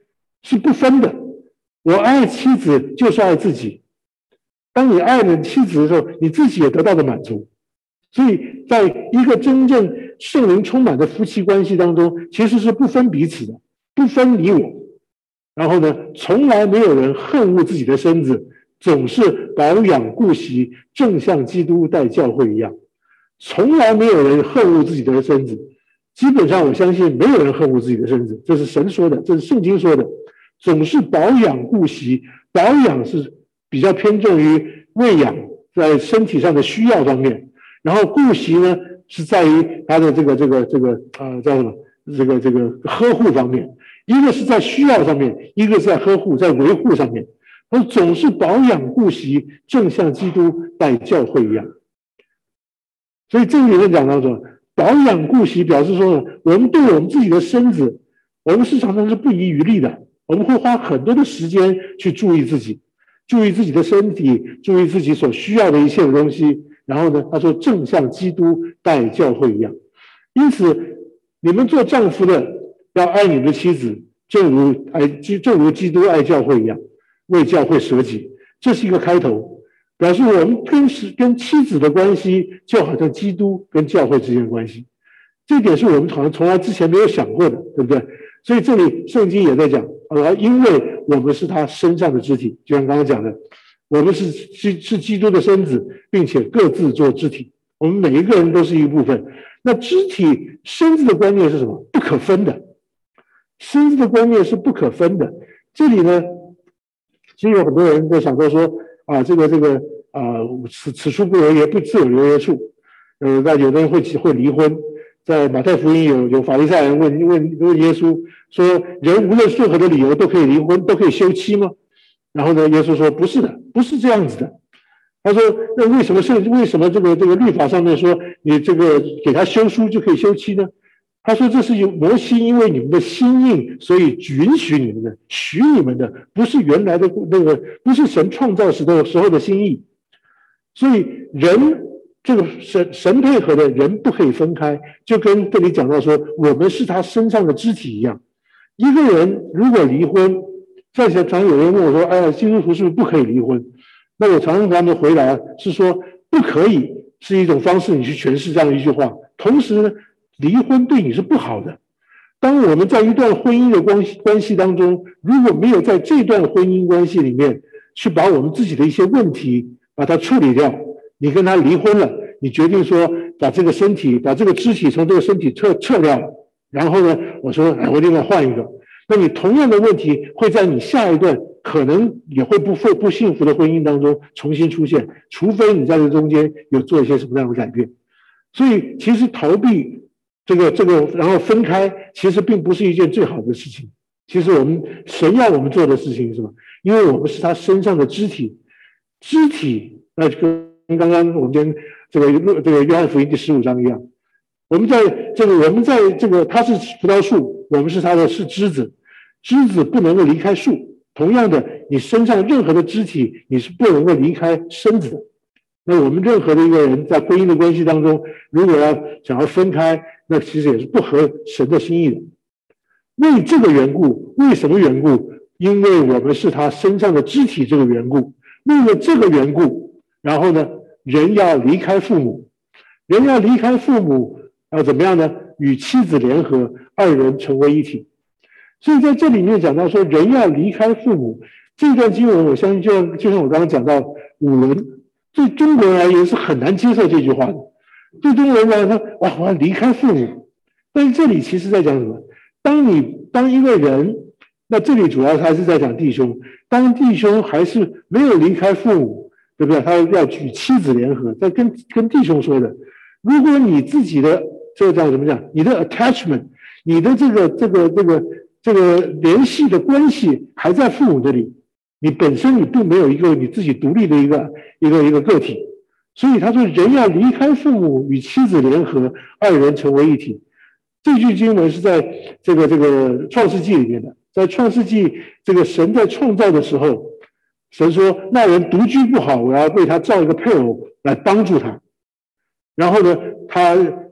是不分的。我爱妻子就是爱自己。当你爱了妻子的时候，你自己也得到了满足。所以在一个真正圣灵充满的夫妻关系当中，其实是不分彼此的，不分你我。然后呢，从来没有人恨恶自己的身子，总是保养顾惜，正像基督待教会一样。从来没有人恨恶自己的身子，基本上我相信没有人恨恶自己的身子，这是神说的，这是圣经说的。总是保养顾惜，保养是比较偏重于喂养，在身体上的需要方面，然后顾惜呢是在于他的这个这个这个呃叫什么这个这个呵护方面，一个是在需要上面，一个是在呵护在维护上面。他总是保养顾惜，正像基督待教会一样。所以这里面讲到说，保养顾惜表示说，我们对我们自己的身子，我们是常常是不遗余力的，我们会花很多的时间去注意自己，注意自己的身体，注意自己所需要的一切的东西。然后呢，他说正像基督待教会一样。因此，你们做丈夫的要爱你的妻子，正如爱正如基督爱教会一样，为教会舍己。这是一个开头。表示我们跟跟妻子的关系就好像基督跟教会之间的关系，这一点是我们好像从来之前没有想过的，对不对？所以这里圣经也在讲，呃，因为我们是他身上的肢体，就像刚刚讲的，我们是是是基督的身子，并且各自做肢体，我们每一个人都是一部分。那肢体身子的观念是什么？不可分的，身子的观念是不可分的。这里呢，其实有很多人在想到说，啊，这个这个啊，此此处不留爷，不自有留爷处。呃，那有的人会会离婚。在马太福音有有法利赛人问问问耶稣说，人无论任何的理由都可以离婚，都可以休妻吗？然后呢，耶稣说不是的，不是这样子的。他说，那为什么是为什么这个这个律法上面说你这个给他休书就可以休妻呢？他说这是有摩西因为你们的心硬，所以允许你们的，许你们的，不是原来的那个，不是神创造时的时候的心意。所以人这个神神配合的人不可以分开，就跟这里讲到说，我们是他身上的肢体一样。一个人如果离婚，在常常有人问我说，哎呀，基督徒是不是不可以离婚？那我常常跟他们回答是说，不可以是一种方式，你去诠释这样一句话。同时呢，离婚对你是不好的。当我们在一段婚姻的关系关系当中，如果没有在这段婚姻关系里面去把我们自己的一些问题把它处理掉，你跟他离婚了，你决定说把这个身体把这个肢体从这个身体撤撤掉了，然后呢，我说哎，我另外换一个，那你同样的问题会在你下一段可能也会不不幸福的婚姻当中重新出现，除非你在这中间有做一些什么样的改变。所以其实逃避这个这个然后分开，其实并不是一件最好的事情。其实我们神要我们做的事情是什么？因为我们是他身上的肢体，肢体那跟刚刚我们跟这个这个约翰福音第十五章一样，我们在这个我们在这个他是葡萄树，我们是他的是枝子，枝子不能够离开树。同样的，你身上任何的肢体，你是不能够离开身子的。那我们任何的一个人在婚姻的关系当中，如果要想要分开，那其实也是不合神的心意的。为这个缘故，为什么缘故？因为我们是他身上的肢体，这个缘故。为了这个缘故，然后呢，人要离开父母，人要离开父母，要怎么样呢？与妻子联合，二人成为一体。所以在这里面讲到说，人要离开父母，这段经文我相信就像就像我刚刚讲到五伦，对中国人而言是很难接受这句话的。对中国人来说，哇，我要离开父母。但是这里其实在讲什么？当你当一个人，那这里主要还是在讲弟兄，当弟兄还是没有离开父母，对不对？他要与妻子联合，在跟跟弟兄说的，如果你自己的这个叫怎么讲？你的 attachment， 你的这个这个这个这个联系的关系还在父母这里，你本身你并没有一个你自己独立的一个一个一个个体，所以他说人要离开父母，与妻子联合，二人成为一体。这句经文是在这个这个创世纪里面的，在创世纪这个神在创造的时候，神说那人独居不好，我要为他造一个配偶来帮助他。然后呢，他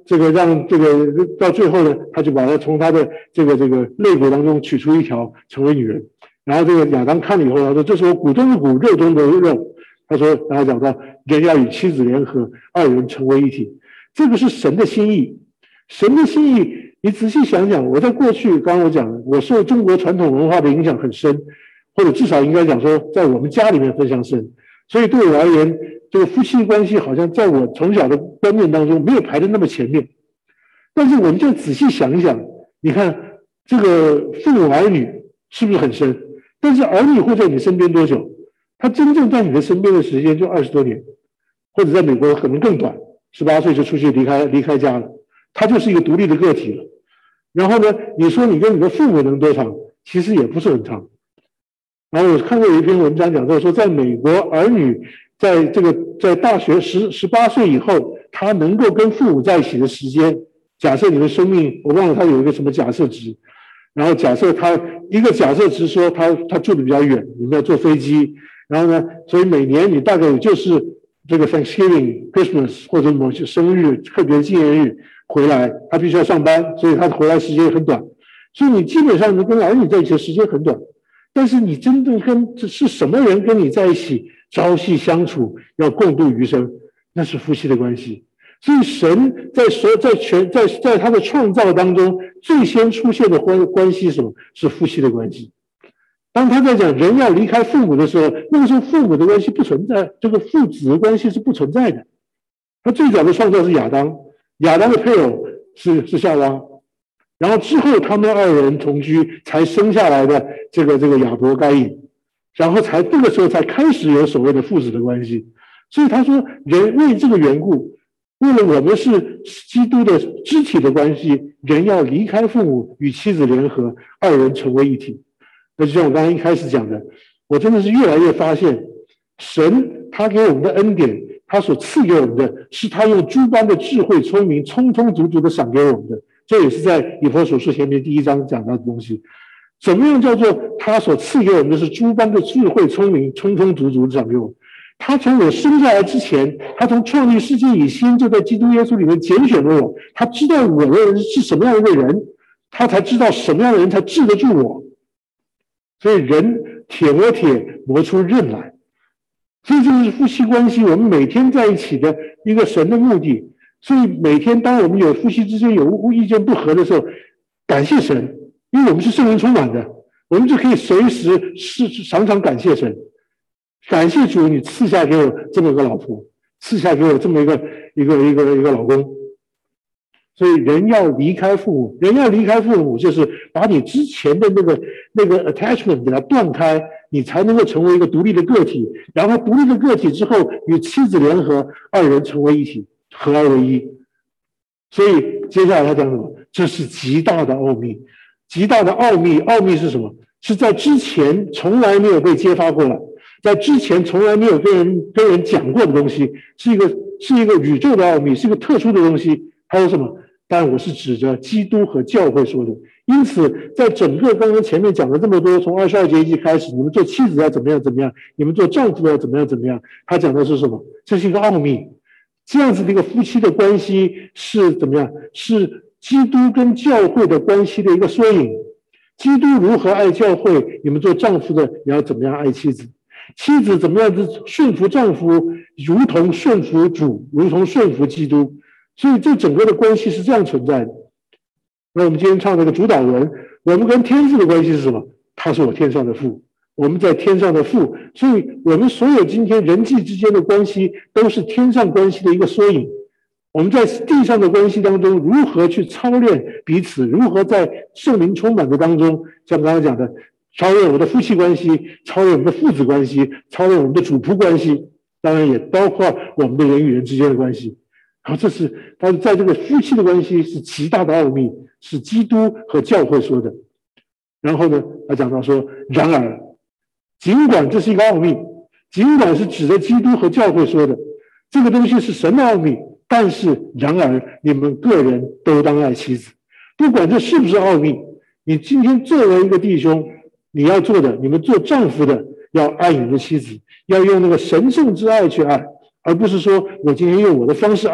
这个让这个到最后呢，他就把他从他的这个这个肋骨当中取出一条，成为女人。然后这个亚当看了以后，他说：“这是我骨中的骨，肉中的肉。”他说，然后讲到人要与妻子联合，二人成为一体。这个是神的心意，神的心意，你仔细想想，我在过去刚刚我讲了，我受中国传统文化的影响很深，或者至少应该讲说，在我们家里面非常深。所以对我而言，这个夫妻关系好像在我从小的观念当中没有排得那么前面。但是我们就仔细想一想，你看这个父母儿女是不是很深？但是儿女会在你身边多久？他真正在你的身边的时间就二十多年，或者在美国可能更短，十八岁就出去离开离开家了，他就是一个独立的个体了。然后呢，你说你跟你的父母能多长？其实也不是很长。然后我看过有一篇文章讲到说，在美国儿女在这个在大学十十八岁以后，他能够跟父母在一起的时间，假设你的生命，我忘了他有一个什么假设值，然后假设他一个假设值说他他住的比较远，你们要坐飞机，然后呢，所以每年你大概也就是这个 Thanksgiving、Christmas 或者某些生日特别纪念日回来，他必须要上班，所以他回来时间也很短，所以你基本上能跟儿女在一起的时间很短。但是你真正跟这是什么人跟你在一起朝夕相处，要共度余生，那是夫妻的关系。所以神在所在全在在他的创造当中，最先出现的关关系是什么？是夫妻的关系。当他在讲人要离开父母的时候，那个时候父母的关系不存在，这个父子的关系是不存在的。他最早的创造是亚当，亚当的配偶是是夏娃。然后之后他们二人同居，才生下来的这个这个亚伯该隐，然后才这个时候才开始有所谓的父子的关系。所以他说，人为这个缘故，为了我们是基督的肢体的关系，人要离开父母，与妻子联合，二人成为一体。那就像我刚刚一开始讲的，我真的是越来越发现，神他给我们的恩典，他所赐给我们的是他用诸般的智慧聪明，充充足足的赏给我们的。这也是在以弗所书前面第一章讲到的东西。怎么样叫做他所赐给我们的是诸般的智慧聪明，充充足足的赏给我们？他从我生下来之前，他从创立世界以先就在基督耶稣里面拣选了我，他知道我的人是什么样一个人，他才知道什么样的人才治得住我。所以人铁磨铁，磨出刃来。所以这是夫妻关系，我们每天在一起的一个神的目的。所以每天当我们有夫妻之间有意见不合的时候，感谢神，因为我们是圣灵充满的，我们就可以随时是常常感谢神，感谢主，你赐下给我这么一个老婆，赐下给我这么一个一个一个一个老公。所以人要离开父母，人要离开父母，就是把你之前的那个那个 attachment 给它断开，你才能够成为一个独立的个体。然后独立的个体之后，与妻子联合，二人成为一体。合而为一。所以接下来他讲什么？这是极大的奥秘，极大的奥秘。奥秘是什么？是在之前从来没有被揭发过来，在之前从来没有跟人跟人讲过的东西，是一个是一个宇宙的奥秘，是一个特殊的东西。还有什么？但我是指着基督和教会说的。因此，在整个刚刚前面讲了这么多，从二十二节一开始，你们做妻子要怎么样怎么样，你们做丈夫要怎么样怎么样，他讲的是什么？这是一个奥秘。这样子的一个夫妻的关系是怎么样？是基督跟教会的关系的一个缩影。基督如何爱教会，你们做丈夫的也要怎么样爱妻子。妻子怎么样子顺服丈夫，如同顺服主，如同顺服基督。所以这整个的关系是这样存在的。那我们今天唱这个主导文，我们跟天父的关系是什么？他是我天上的父，我们在天上的父，所以我们所有今天人际之间的关系都是天上关系的一个缩影。我们在地上的关系当中如何去操练彼此，如何在圣灵充满的当中，像刚刚讲的，操练我们的夫妻关系，操练我们的父子关系，操练我们的主仆关系，当然也包括我们的人与人之间的关系。然后这是他在这个夫妻的关系是极大的奥秘，是基督和教会说的。然后呢，他讲到说，然而尽管这是一个奥秘，尽管是指着基督和教会说的，这个东西是神的奥秘，但是然而你们个人都当爱妻子。不管这是不是奥秘，你今天作为一个弟兄，你要做的，你们做丈夫的要爱你们的妻子，要用那个神圣之爱去爱，而不是说我今天用我的方式爱，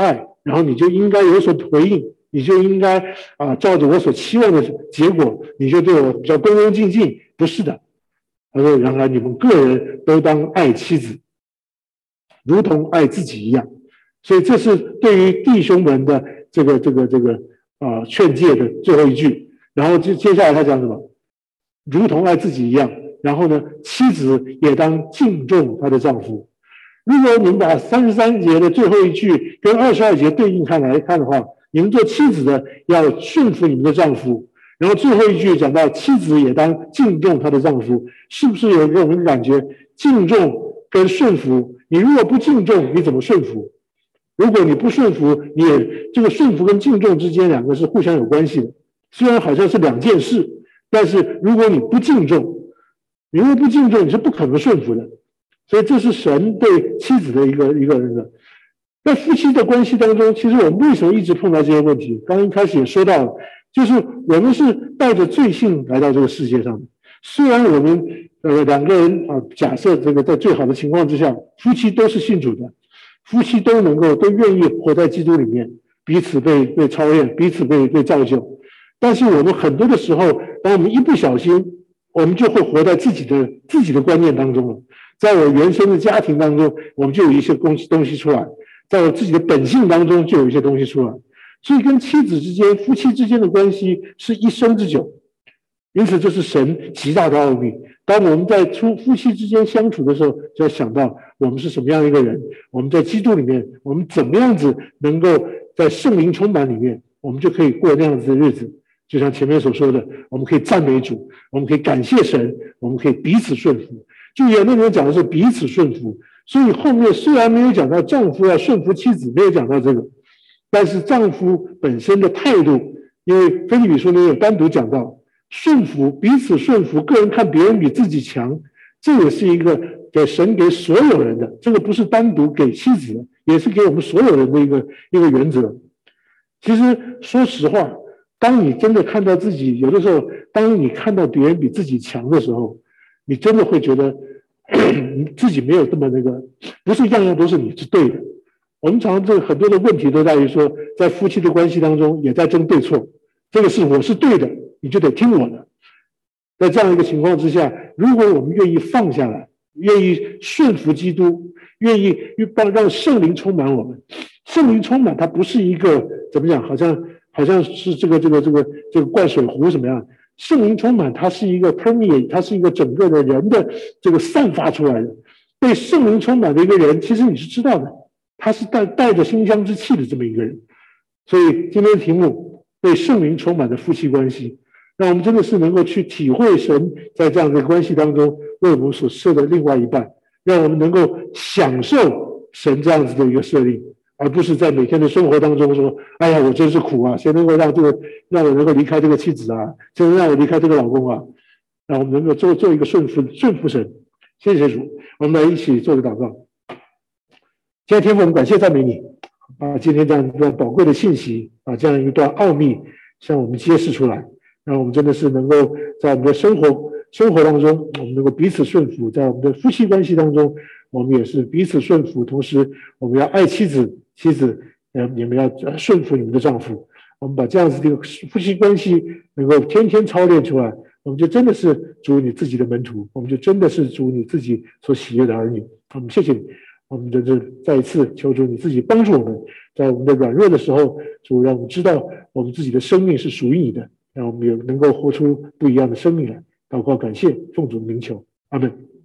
然后你就应该有所回应，你就应该啊照着我所期望的结果，你就对我比较恭恭敬敬。不是的，他说：然而你们个人都当爱妻子，如同爱自己一样。所以这是对于弟兄们的这个这个这个啊、呃、劝诫的最后一句。然后接接下来他讲什么？如同爱自己一样。然后呢，妻子也当敬重她的丈夫。如果你们把三十三节的最后一句跟二十二节对应看来看的话，你们做妻子的要顺服你们的丈夫。然后最后一句讲到妻子也当敬重她的丈夫，是不是有给我们感觉敬重跟顺服？你如果不敬重，你怎么顺服？如果你不顺服，你也这个顺服跟敬重之间两个是互相有关系的，虽然好像是两件事，但是如果你不敬重，你如果不敬重，你是不可能顺服的。所以这是神对妻子的一个一个人的。在夫妻的关系当中，其实我们为什么一直碰到这些问题？刚刚一开始也说到了，就是我们是带着罪性来到这个世界上的。虽然我们呃两个人啊，假设这个在最好的情况之下，夫妻都是信主的，夫妻都能够都愿意活在基督里面，彼此被被超越，彼此被被造就。但是我们很多的时候，当我们一不小心，我们就会活在自己的自己的观念当中了。在我原生的家庭当中，我们就有一些东西东西出来，在我自己的本性当中就有一些东西出来。所以跟妻子之间、夫妻之间的关系是一生之久。因此这是神极大的奥秘。当我们在夫夫妻之间相处的时候，就要想到我们是什么样一个人，我们在基督里面，我们怎么样子能够在圣灵充满里面，我们就可以过那样子的日子。就像前面所说的，我们可以赞美主，我们可以感谢神，我们可以彼此顺服。就有那人讲的是彼此顺服，所以后面虽然没有讲到丈夫要顺服妻子，没有讲到这个，但是丈夫本身的态度，因为腓立比书里有单独讲到顺服，彼此顺服，个人看别人比自己强，这也是一个给神给所有人的，这个不是单独给妻子的，也是给我们所有人的一个一个原则。其实说实话，当你真的看到自己，有的时候当你看到别人比自己强的时候，你真的会觉得你自己没有这么那个，不是样样都是你是对的。我们常常这个很多的问题都在于说，在夫妻的关系当中也在争对错，这个是我是对的，你就得听我的。在这样一个情况之下，如果我们愿意放下来，愿意顺服基督，愿意让让圣灵充满我们，圣灵充满它不是一个怎么讲，好像好像是这个这个这个这个灌水壶什么样。圣灵充满，它是一个 permeate， 它是一个整个的人的这个散发出来的。被圣灵充满的一个人，其实你是知道的，他是带带着馨香之气的这么一个人。所以今天的题目，被圣灵充满的夫妻关系，让我们真的是能够去体会神在这样的关系当中为我们所设的另外一半，让我们能够享受神这样子的一个设立。而不是在每天的生活当中说，哎呀，我真是苦啊！谁能够让这个让我能够离开这个妻子啊？谁能让我离开这个老公啊？让我们能够做做一个顺服顺服神。谢谢主，我们来一起做个祷告。亲爱的天父，我们感谢赞美你，把今天这样一段宝贵的信息，把这样一段奥秘向我们揭示出来，让我们真的是能够在我们的生活生活当中，我们能够彼此顺服，在我们的夫妻关系当中，我们也是彼此顺服，同时我们要爱妻子。妻子，呃，你们要顺服你们的丈夫。我们把这样子的一个夫妻关系能够天天操练出来，我们就真的是主你自己的门徒，我们就真的是主你自己所喜悦的儿女。我们谢谢你，我们在这再一次求主你自己帮助我们，在我们的软弱的时候，主让我们知道我们自己的生命是属于你的，让我们也能够活出不一样的生命来。祷告感谢，奉主名求，阿们。